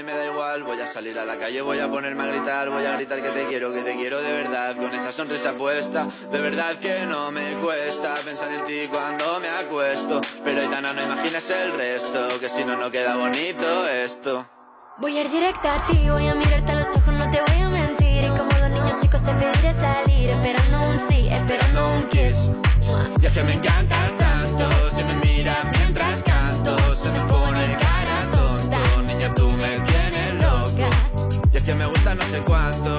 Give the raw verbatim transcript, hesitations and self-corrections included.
Me da igual, voy a salir a la calle, voy a ponerme a gritar, voy a gritar que te quiero, que te quiero de verdad, con esa sonrisa puesta, de verdad que no me cuesta pensar en ti cuando me acuesto, pero Aitana no imagines el resto, que si no, no queda bonito esto. Voy a ir directa a ti, voy a mirarte a los ojos, no te voy a mentir, y como dos niños chicos te pediré salir, esperando un sí, esperando un kiss. Y es que me encantas tanto,